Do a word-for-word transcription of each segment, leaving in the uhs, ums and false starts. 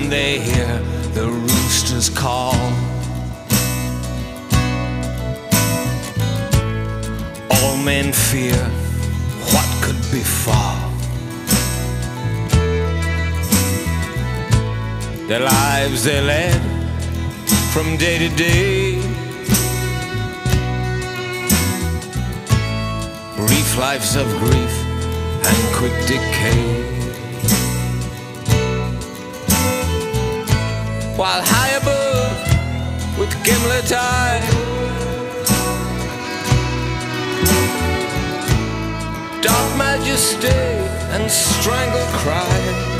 when they hear the roosters call. All men fear what could befall. Their lives they led from day to day, brief lives of grief and quick decay. While high above with gimlet eye, dark majesty and strangled cry,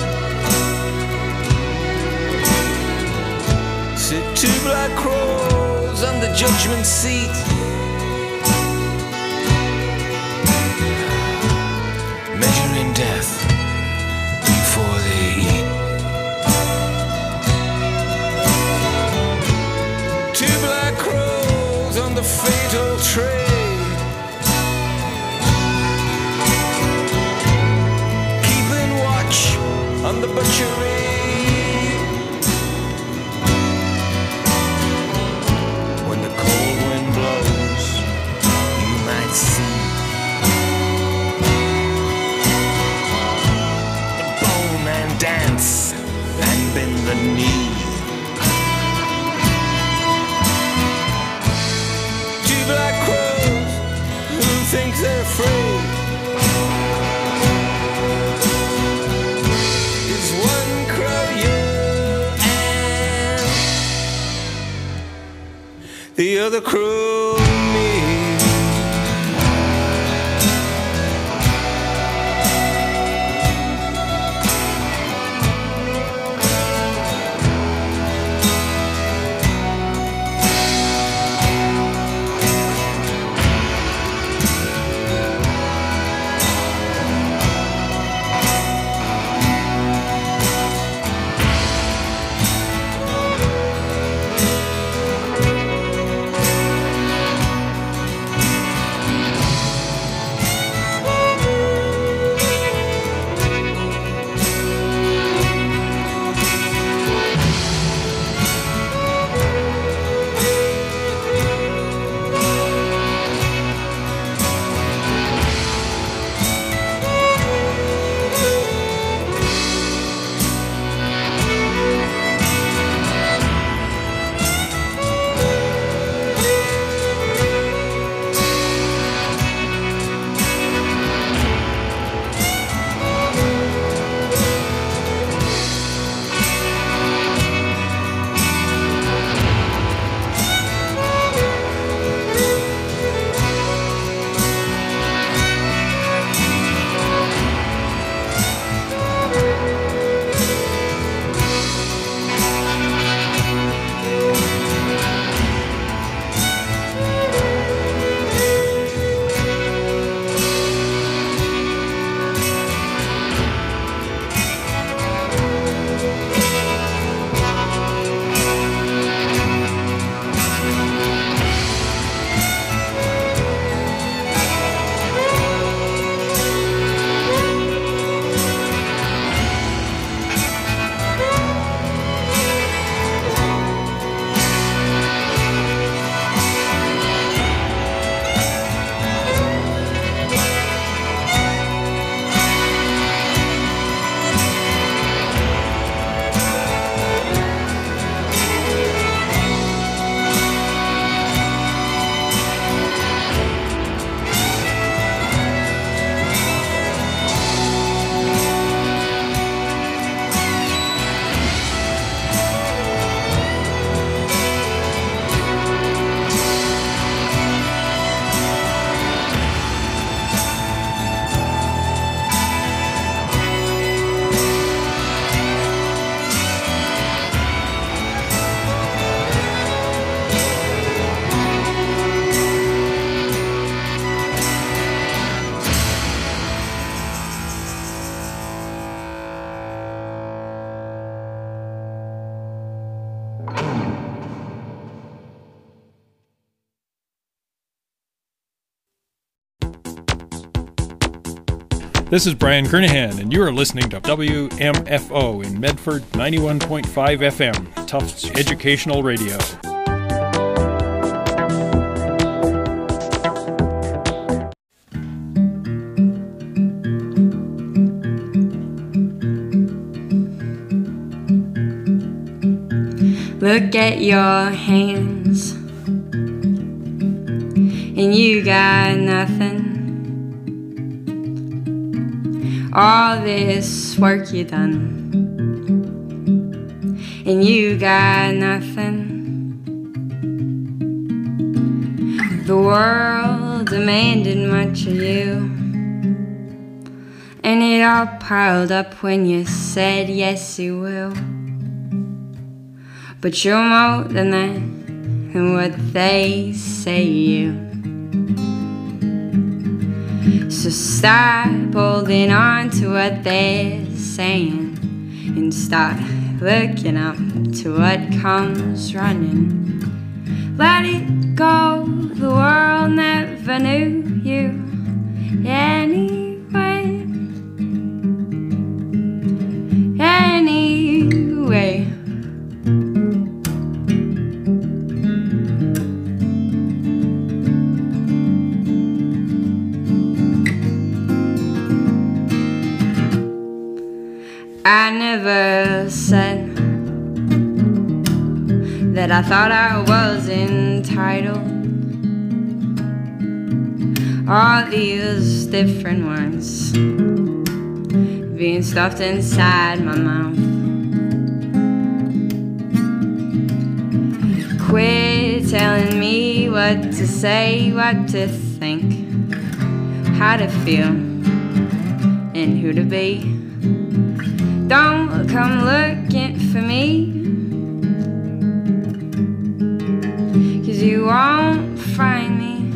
sit two black crows on the judgment seat, measuring death before they eat. Two black crows on the fatal tray, keeping watch on the butchery. When the cold wind blows, you might see the bowman dance and bend the knee. Black crows who think they're free. Is one crow you and the other crow me. This is Brian Kernahan, and you are listening to W M F O in Medford, ninety-one point five F M, Tufts Educational Radio. Look at your hands, and you got nothing. All this work you done, and you got nothing. The world demanded much of you, and it all piled up when you said yes you will. But you're more than that, and what they say you. So stop holding on to what they're saying and start looking up to what comes running. Let it go, the world never knew you anyway. Anyway. I never said that I thought I was entitled. All these different words being stuffed inside my mouth. Quit telling me what to say, what to think, how to feel, and who to be. Don't come looking for me, 'cause you won't find me.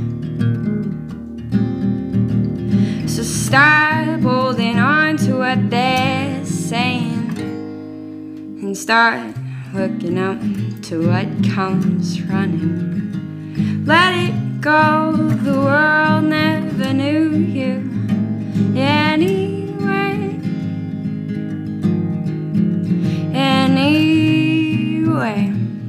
So stop holding on to what they're saying and start looking up to what comes running. Let it go, the world never knew you anyway. Anyway.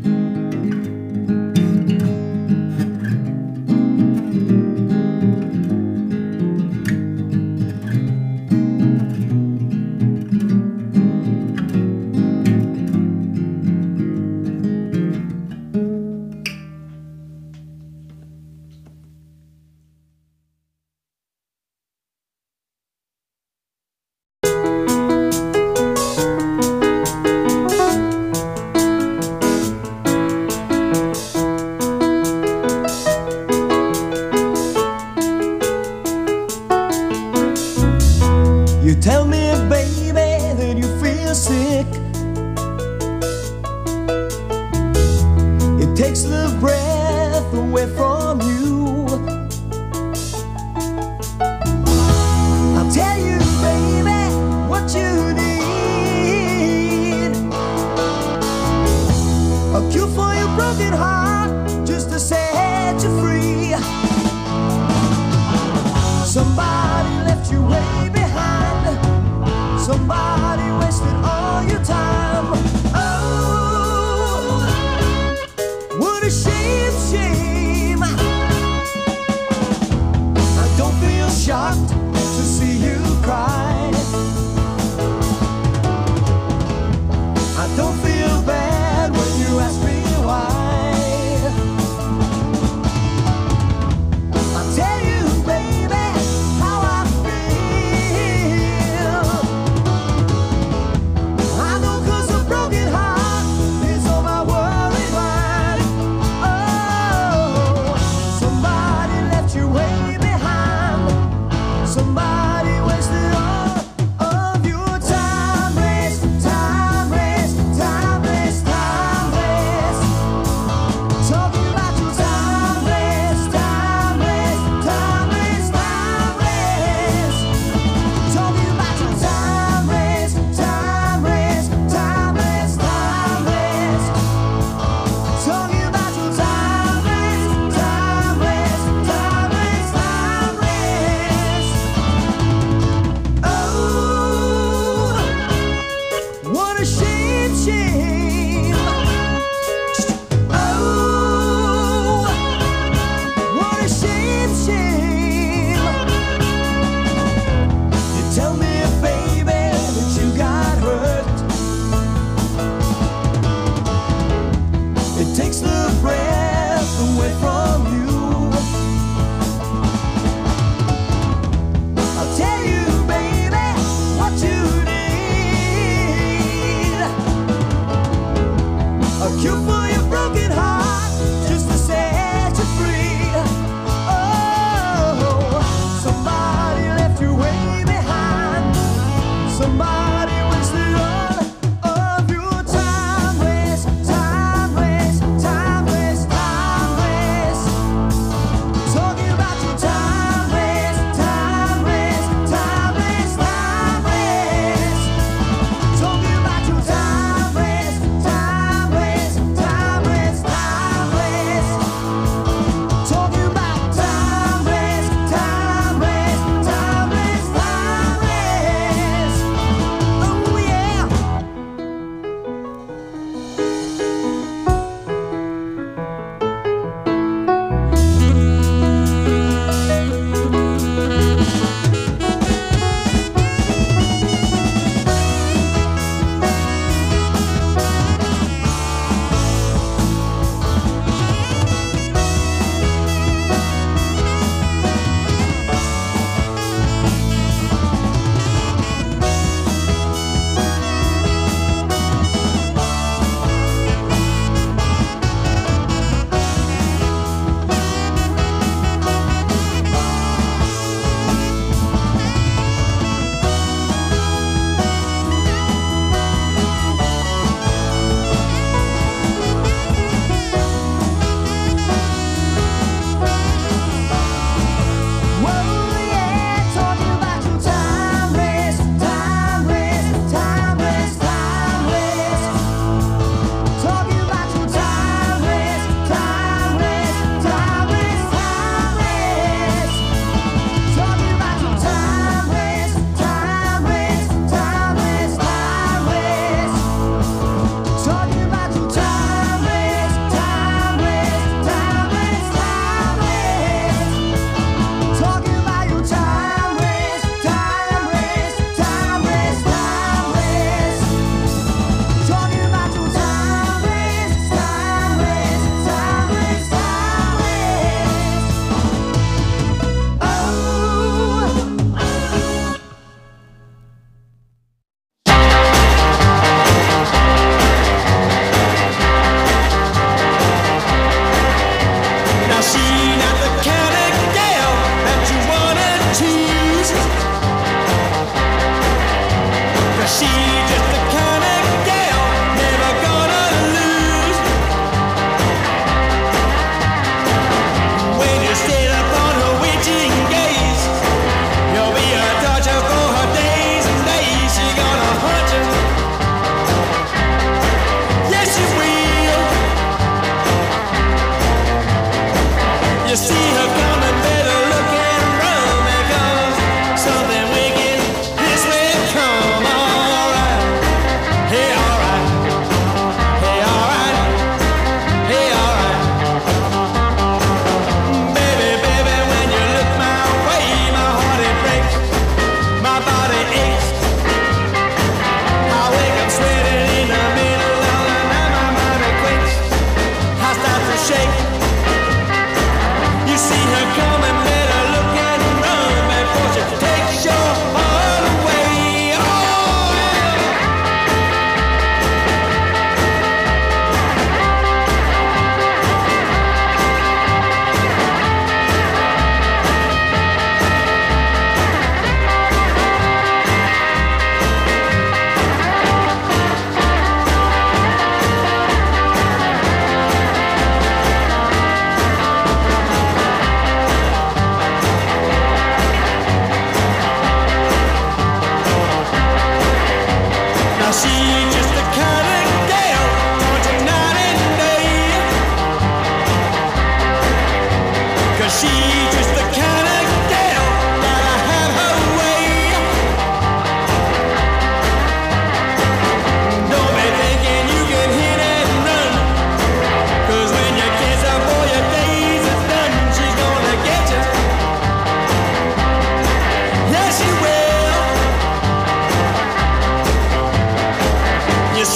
Tell me, baby, that you feel sick. It takes the breath away from you. I'll tell you, baby, what you need. A cure for your broken heart, just to set you free. Somebody left you way behind. Somebody wasted all your time. Oh, what a shame, shame. I don't feel shocked to see you cry. I don't feel bad when you ask me why.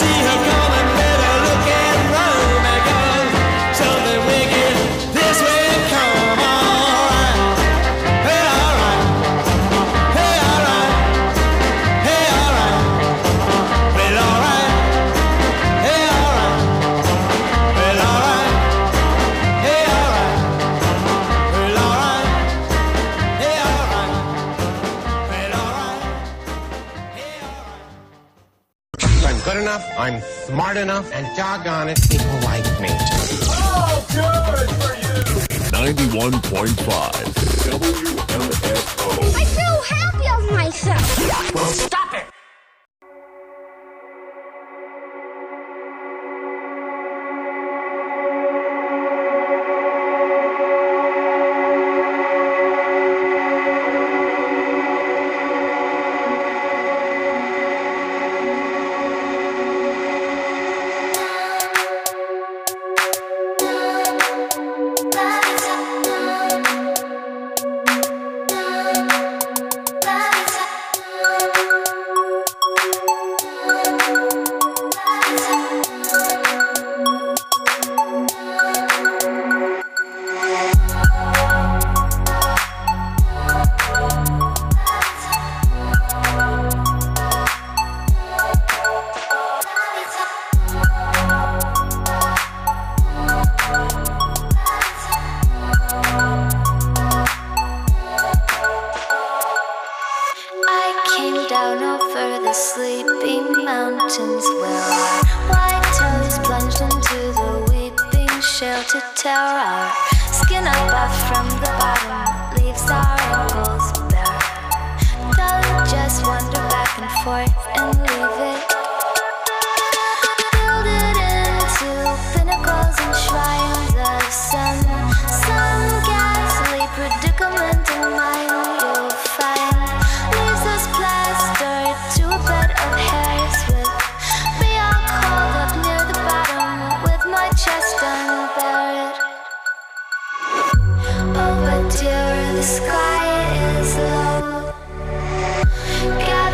see her coming, better look and run, because something wicked this way come. Alright, hey, alright, hey, alright, hey, alright, well, alright, hey, alright, well, alright, hey, alright, well, alright, hey, alright, well, alright, hey, alright. I'm good enough, I'm smart enough, and doggone it, people like me. ninety-one point five W M F O. I feel happy of myself. Well, stop it! down over the sleeping mountains where our white toes plunged into the weeping shelter tower. Our skin above from the bottom leaves our ankles bare. Don't just wander back and forth and leave it. Build it into pinnacles and shrines of some, some ghastly predicament in mind you'll find. Leaves us plastered to a bed of hairs with me all curled up near the bottom with my chest unbared. Oh, but dear, the sky is low. God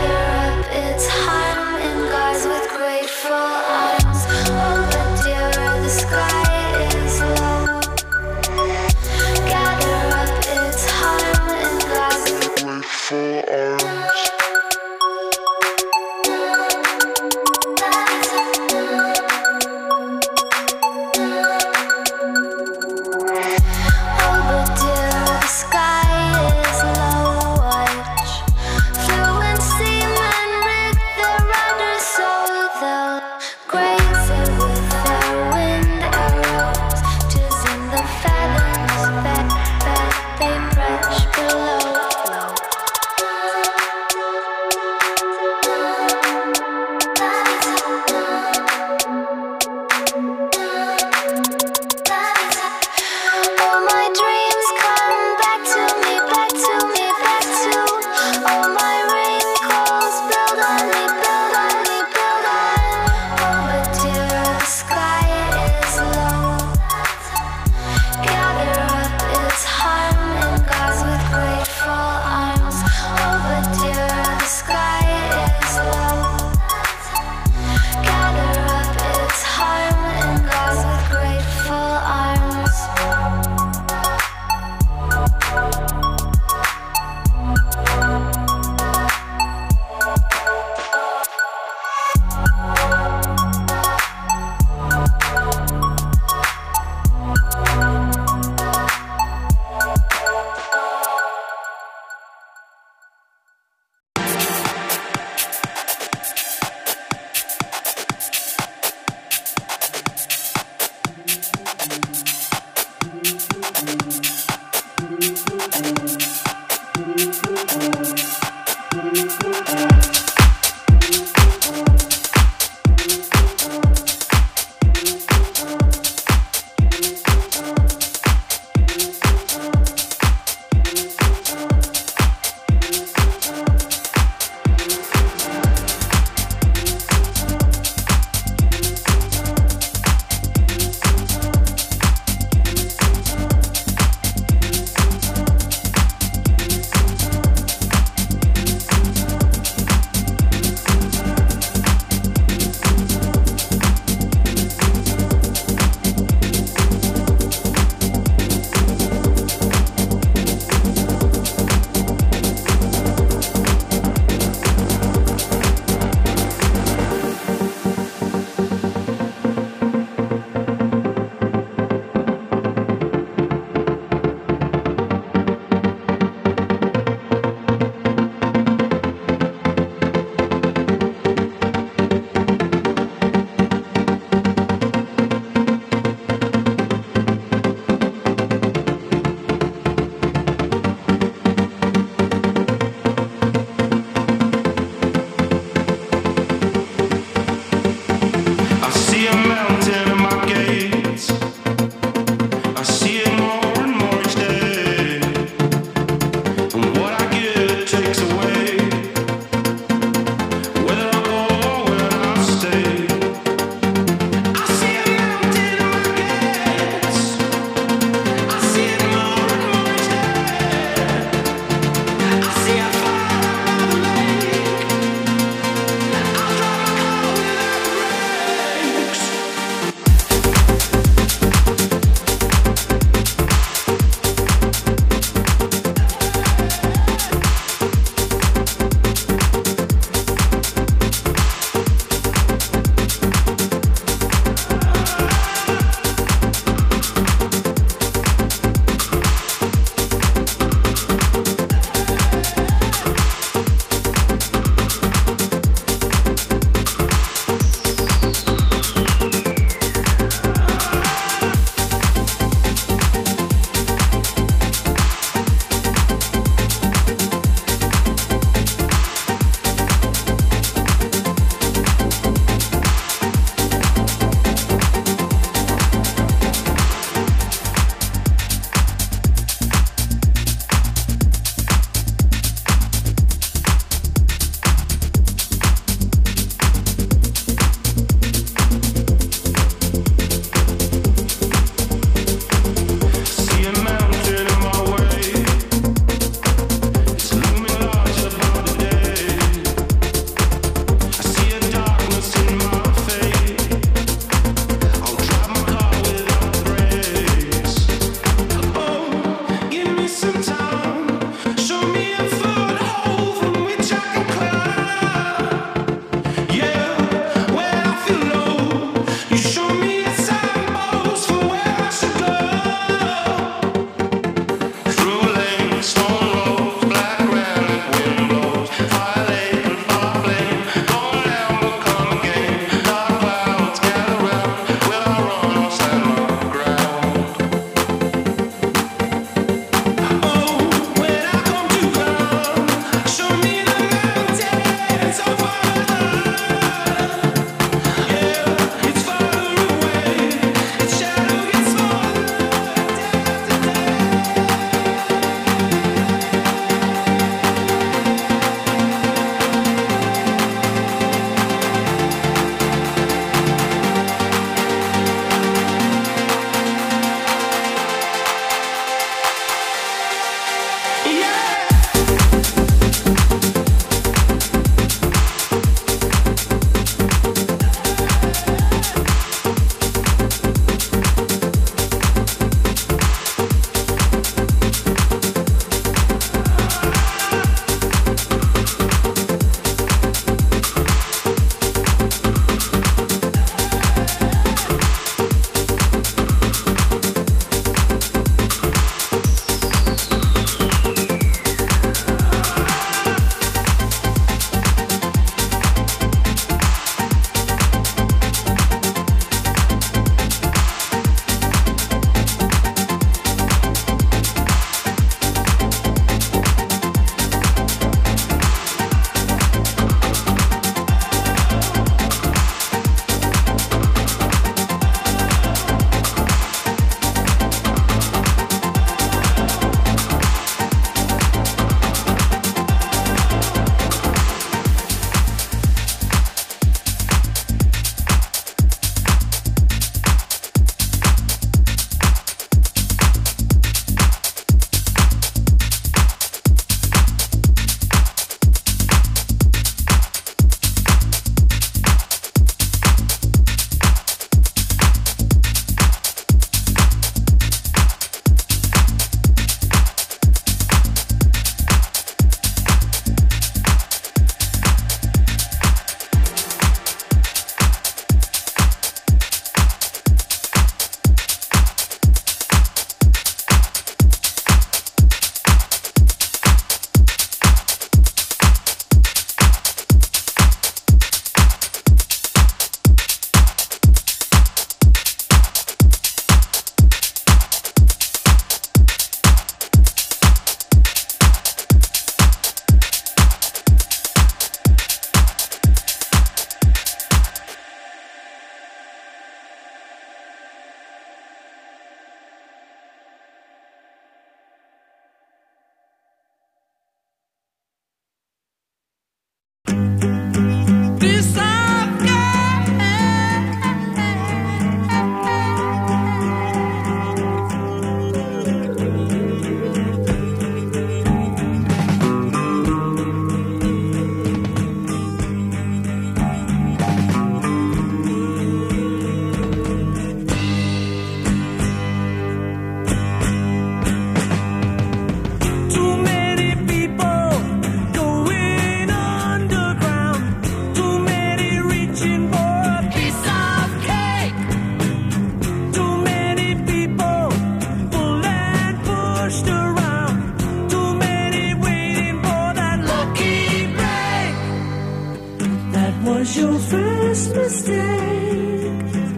was your first mistake.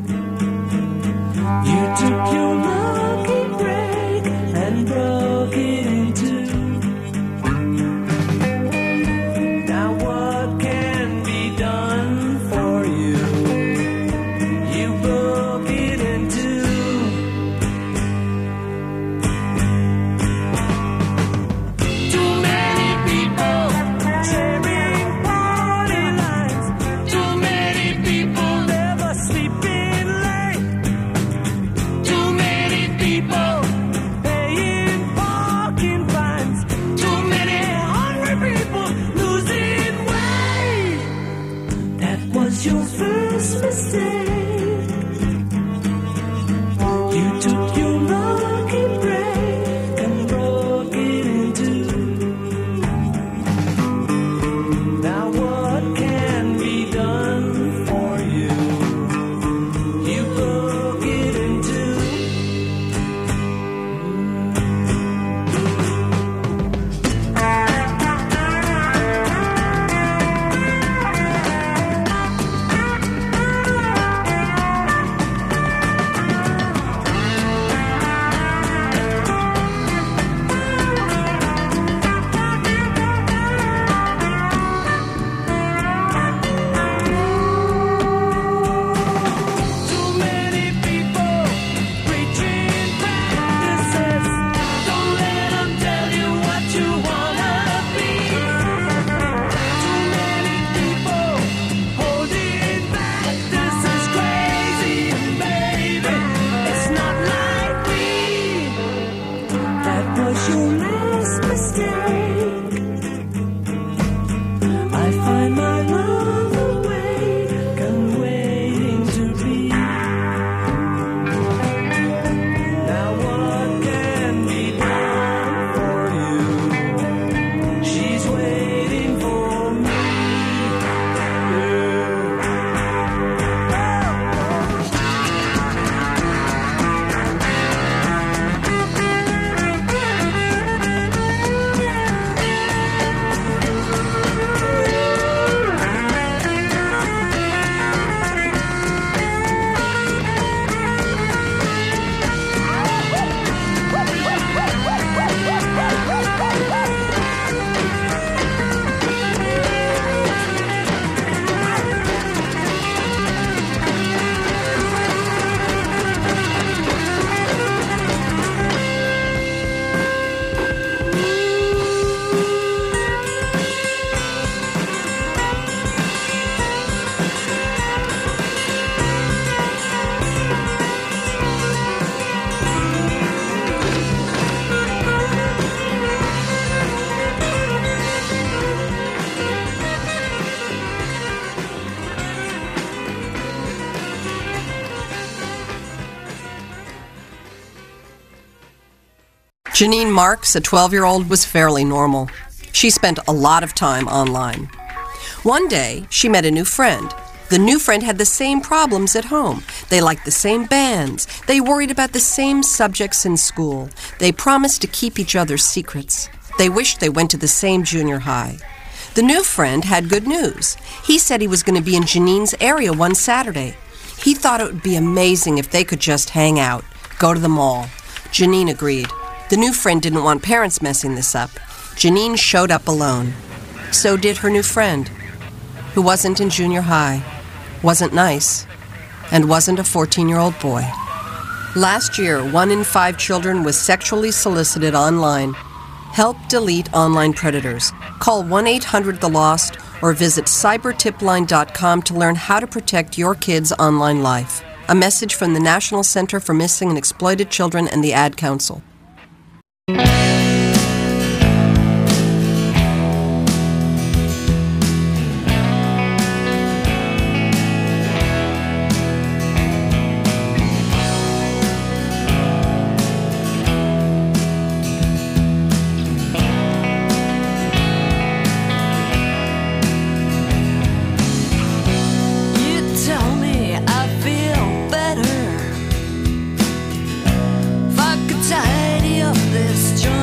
You took your lucky break and broke it in two. Now what can be done for you? You broke it in two. Too many people sharing party lines. Too many people never sleeping late. Too many people paying parking fines. Too many hungry people losing weight. That was your first mistake. You took your lucky break and broke it in two. Now what can be done for you? You broke it in two. Too many people preaching practices. Don't let them tell you what you wanna be. Too many people holding back. This is crazy, baby. It's not like me. That was your last mistake. I find my love awake and waiting to be. Now what can be done for you? She's waiting for me. Janine Marks, a twelve-year-old, was fairly normal. She spent a lot of time online. One day, she met a new friend. The new friend had the same problems at home. They liked the same bands. They worried about the same subjects in school. They promised to keep each other's secrets. They wished they went to the same junior high. The new friend had good news. He said he was going to be in Janine's area one Saturday. He thought it would be amazing if they could just hang out, go to the mall. Janine agreed. The new friend didn't want parents messing this up. Janine showed up alone. So did her new friend, who wasn't in junior high, wasn't nice, and wasn't a fourteen-year-old boy. Last year, one in five children was sexually solicited online. Help delete online predators. Call one eight hundred the lost or visit cyber tip line dot com to learn how to protect your kids' online life. A message from the National Center for Missing and Exploited Children and the Ad Council. Tidy up this joint.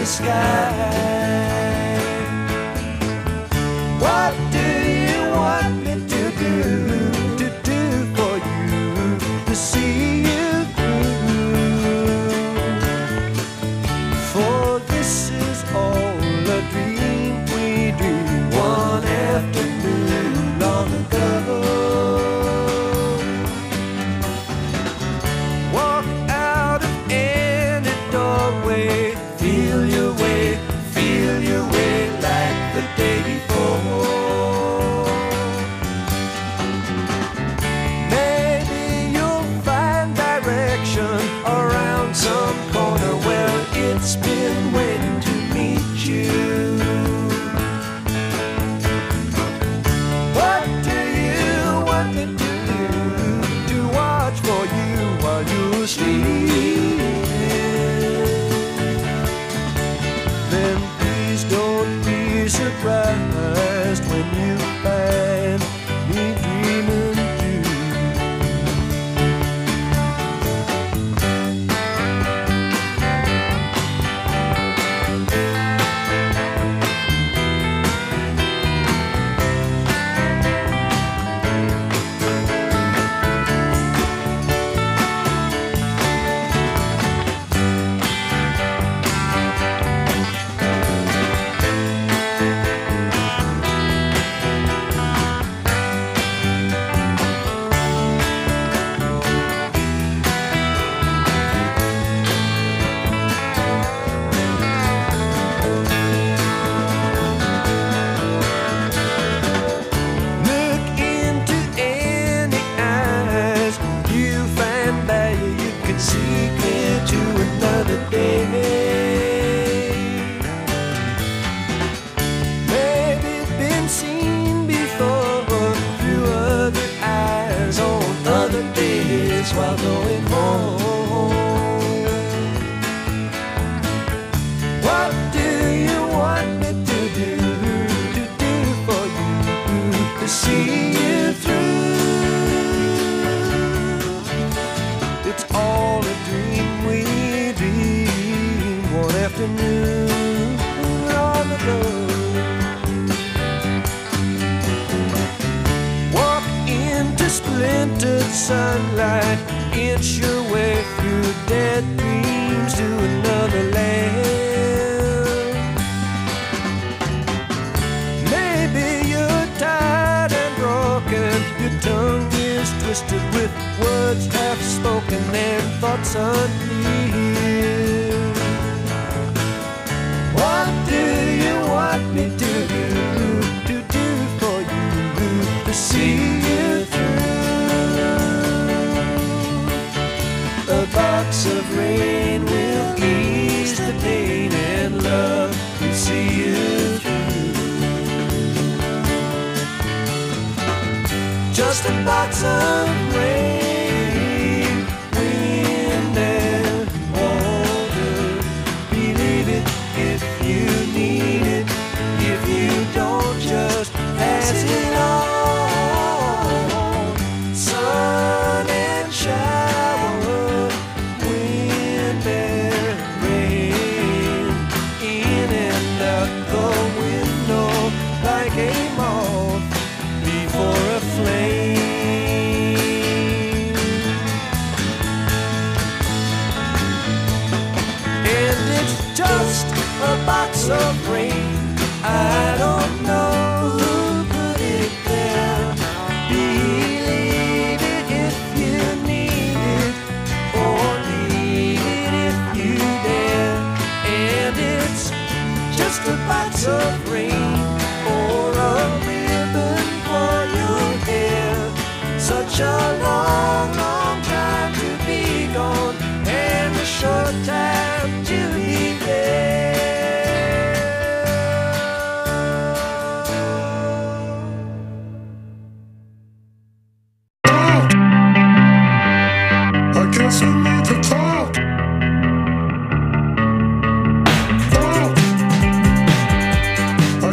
the sky. What do you want me to do, to do for you, to see you through? For this is all a dream we dreamed one afternoon long ago. Walk out of any doorway, feel your way, feel your way like the day before. Maybe you'll find direction around some corner where it's been waiting to meet you. What do you want me to do, to watch for you while you're sleeping? Then please don't be surprised when you find me dreaming too. Look into any eyes, you find value you can see clear to another day. Maybe been seen before through other eyes on other days while going home. What do you want me to do, to do for you, to see you through? It's all a dream we dreamed one afternoon long ago. Walk into splintered sunlight, inch your way through dead dreams to another land. Maybe you're tired and broken, your tongue is twisted with words half spoken and thoughts unclear. What do you want me to do, to do for you, to see you through? A box of rain will ease the pain and love will see you through. Just a box of rain, wind and water. Believe it if you need it. If you don't, just pass it on. Sun and shower, wind and rain, in and out the window like a moth before a flame. And it's just a box of rain. I don't know who put it there. Believe it if you need it, or leave it if you dare. And it's just a box of rain, or a ribbon for your hair. Such a long, long time to be gone, and a short time to be there. I guess we need to talk. Talk. I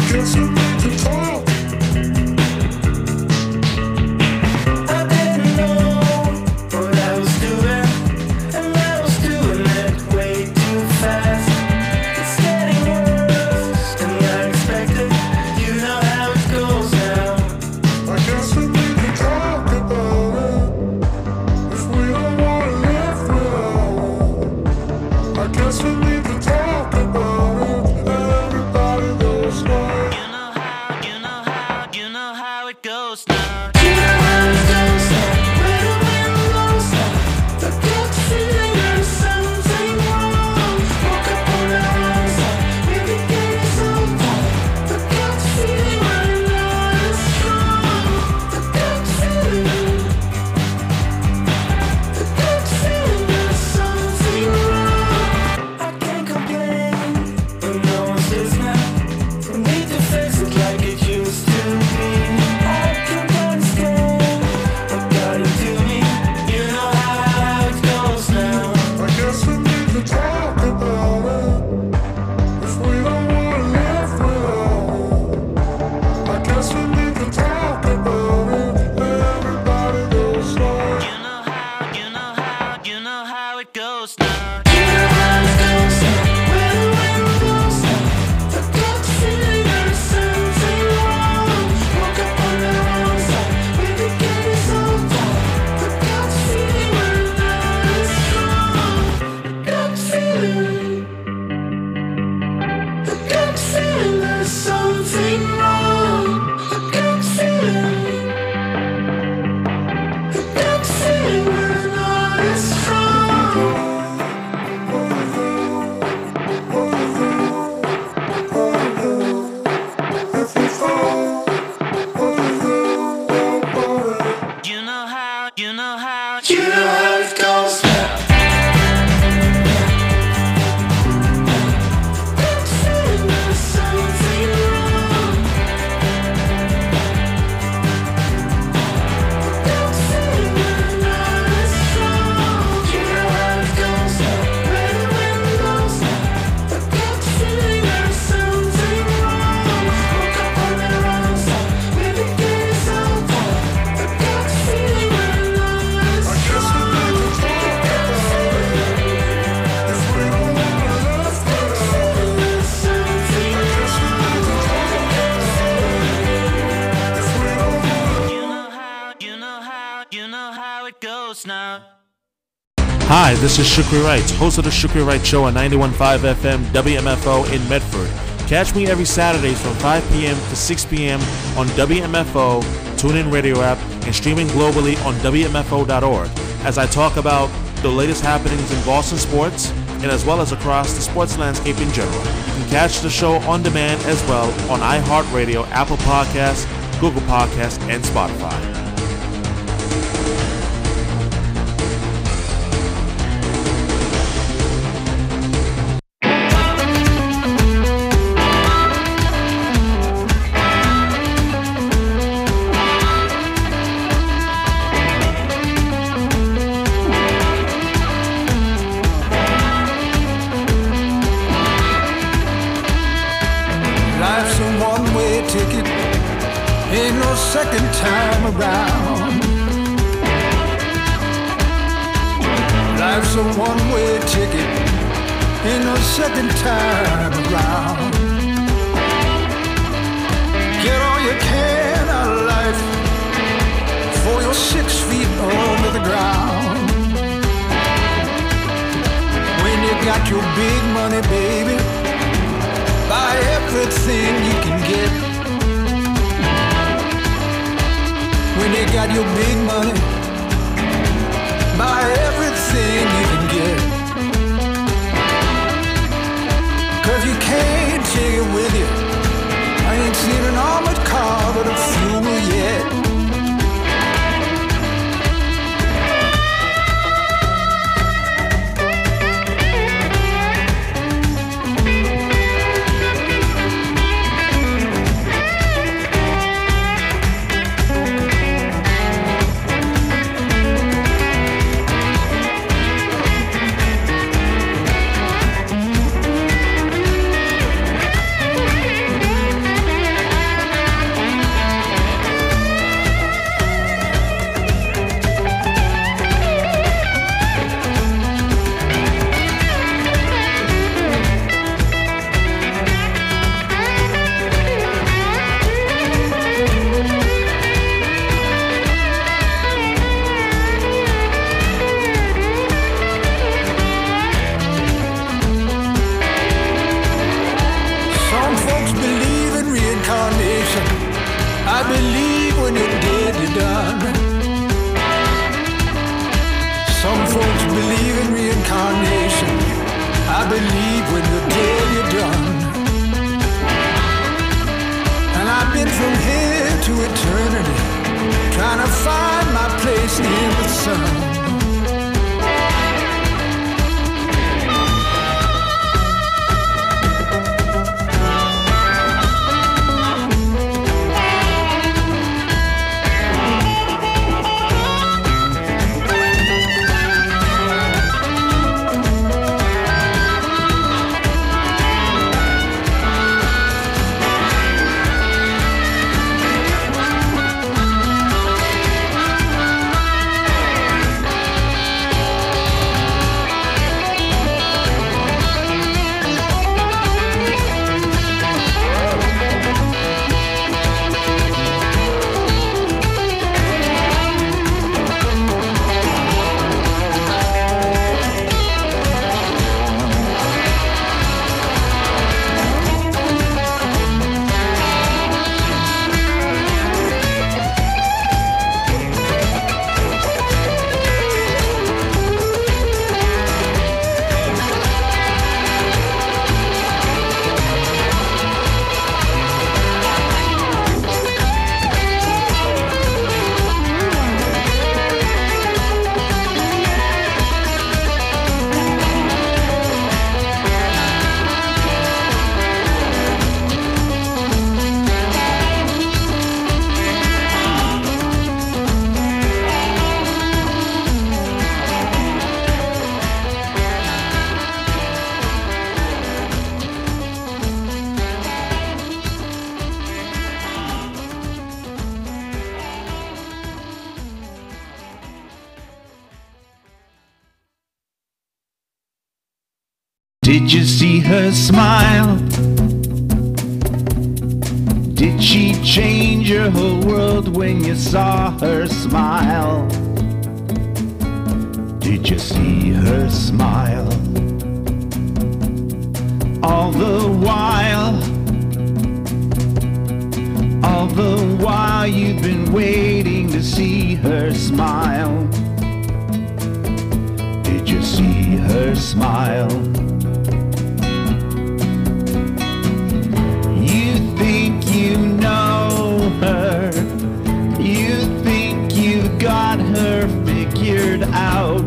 close now. Hi, this is Shukri Wright, host of the Shukri Wright Show on ninety-one point five F M W M F O in Medford. Catch me every Saturdays from five p.m. to six p.m. on W M F O, TuneIn Radio app, and streaming globally on W M F O dot org as I talk about the latest happenings in Boston sports and as well as across the sports landscape in general. You can catch the show on demand as well on iHeartRadio, Apple Podcasts, Google Podcasts, and Spotify. Second time around, life's a one-way ticket, ain't no second time around. Get all you can out of life before you're six feet under the ground. When you got your big money, baby, buy everything you can get. When you got your big money, buy everything you can get. Cause you can't take it with you. I ain't seen an armored car with a fuel yet. Did you see her smile? Did she change your whole world when you saw her smile? Did you see her smile? All the while, all the while you've been waiting to see her smile. Did you see her smile? You think you know her, you think you got her figured out,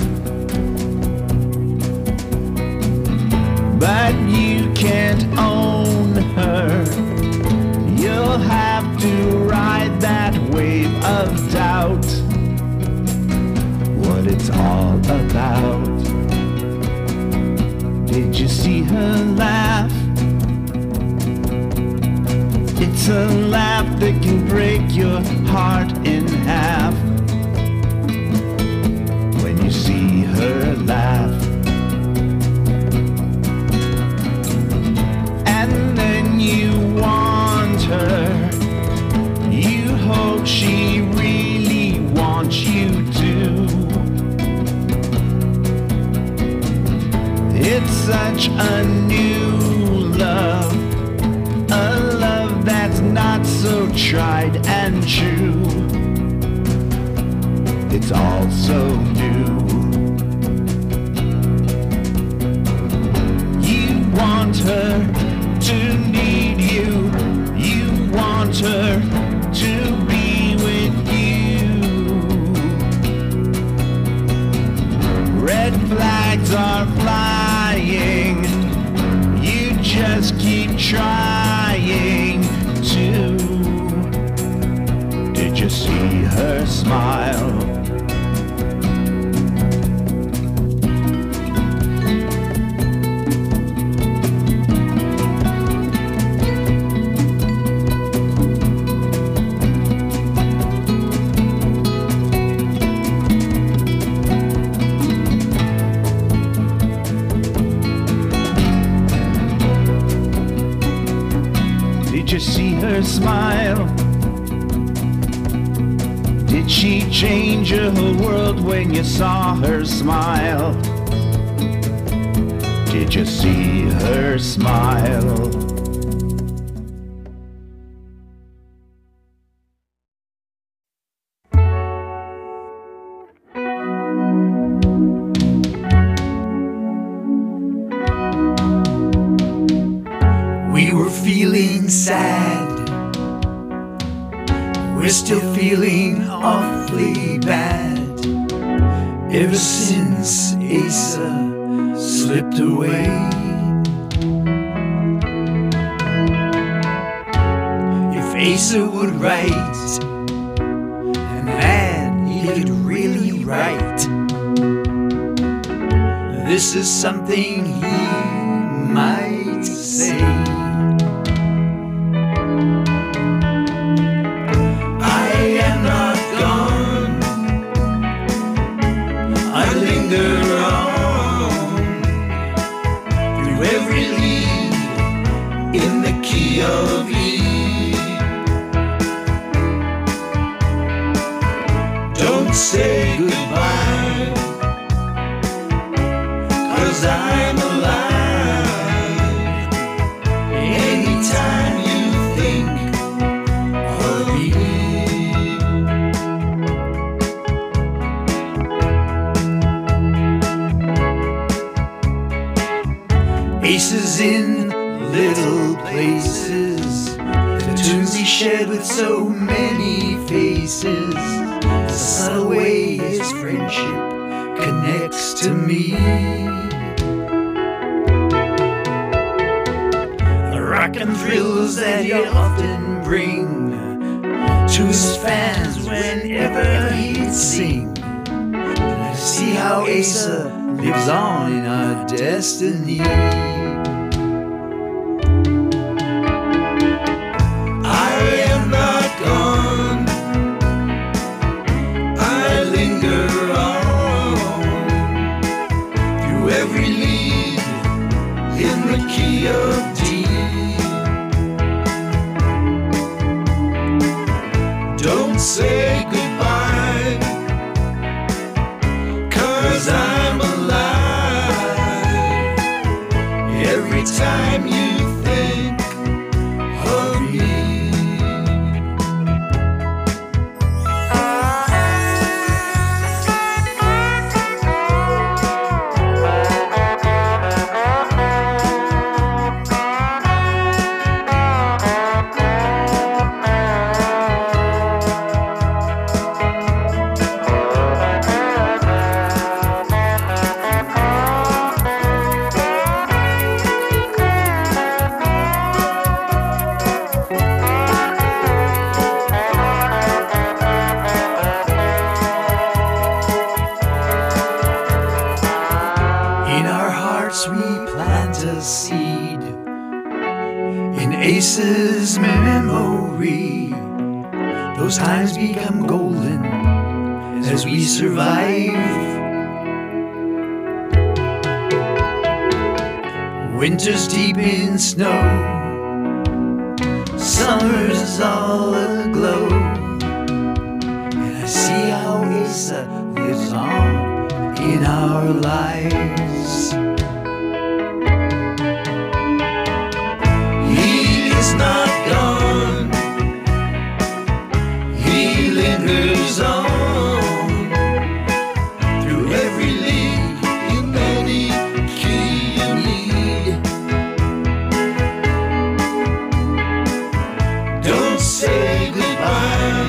but you can't own her. You'll have to ride that wave of doubt, what it's all about. Did you see her laugh? It's a laugh that can break your heart in half. When you see her laugh, and then you want her, you hope she really wants you to. It's such a new love, a love that's not so tried and true. It's all so new. You want her to need you, you want her to be with you. Red flags are flying, you just keep trying to. Did you see her smile? Did you see her smile? Did she change your whole world when you saw her smile? Did you see her smile? We were feeling sad, we're still feeling awfully bad, ever since Asa slipped away. If Asa would write an ad, he could really write. This is something he might say. Of E. Don't say goodbye, 'cause I'm alive. Anytime you think of me. Aces in little places, the tunes he shared with so many faces, the subtle way his friendship connects to me. The rock and thrills that he'd often bring to his fans whenever he'd sing. See how Asa lives on in our destiny. Of D. Don't say goodbye, 'cause 'cause I'm alive every time you think of me. Seed in Ace's memory. Those times become golden as we survive. Winter's deep in snow, summer's is all aglow, and I see how Asa lives on in our lives. Not gone, he lingers on through every lead in any key you need. Don't say goodbye,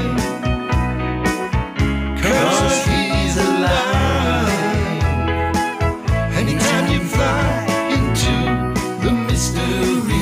'cause he's alive. Anytime you fly into the mystery.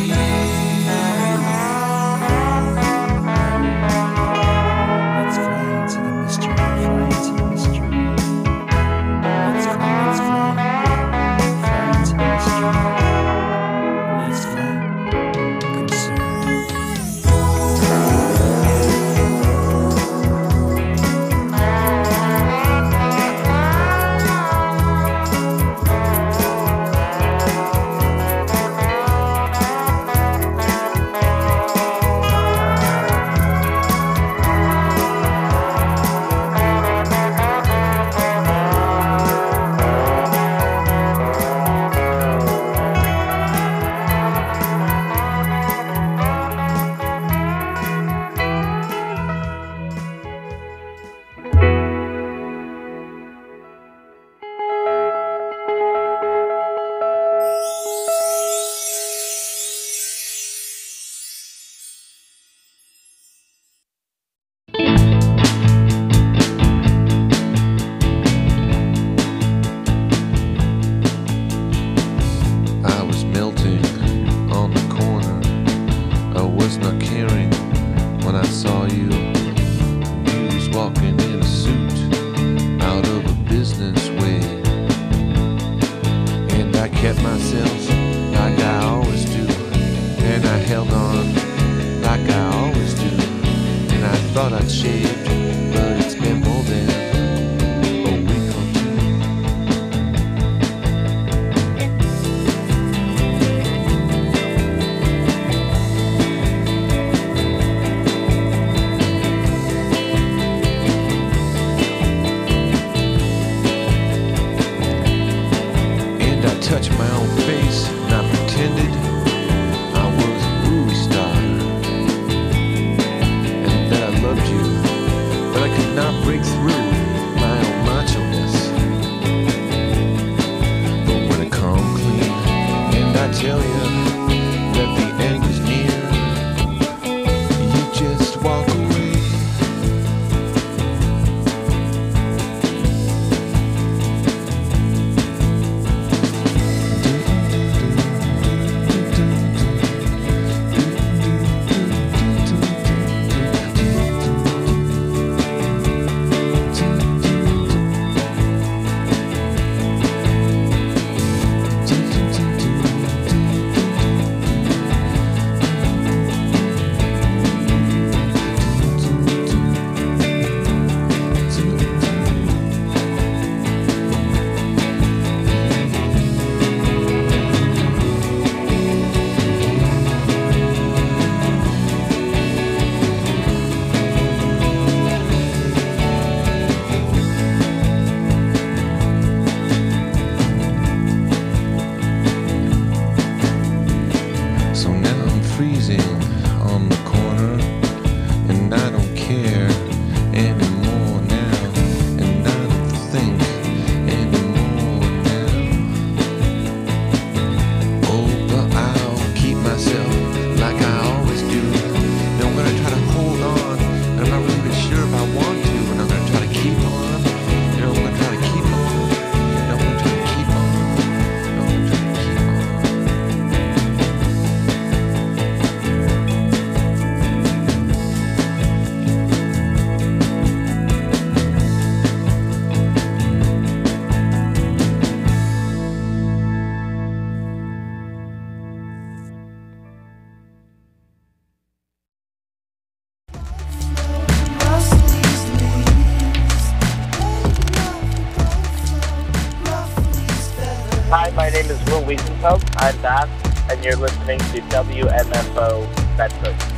Wiesenfeld. I'm Bass, and you're listening to W M F O Bedford.